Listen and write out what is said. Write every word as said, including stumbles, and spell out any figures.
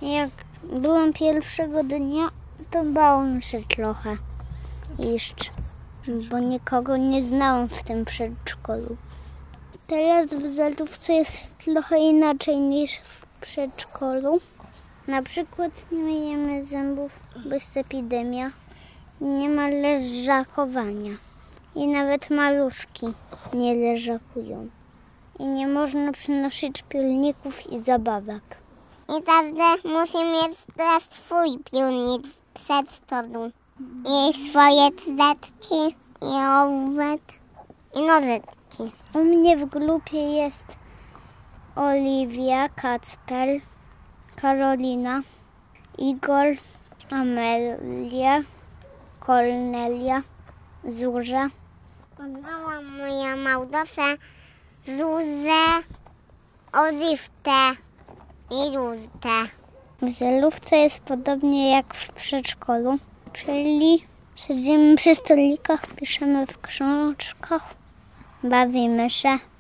Jak byłam pierwszego dnia, to bałam się trochę iść, bo nikogo nie znałam w tym przedszkolu. Teraz w Zelówce jest trochę inaczej niż w przedszkolu. Na przykład nie myjemy zębów, bo jest epidemia. Nie ma leżakowania. I nawet maluszki nie leżakują. I nie można przynosić pilników i zabawek. I każdy musi mieć też swój piłnik w przedszkolu. I swoje kredki, i ołówek, i nożyczki. U mnie w grupie jest Oliwia, Kacper, Karolina, Igor, Amelia, Kornelia, Zuzia. Poznałam moją Małgosię, Zuzę, Oliwkę i Józkę. W Zelówce jest podobnie jak w przedszkolu, czyli siedzimy przy stolikach, piszemy w książkach, bawimy się.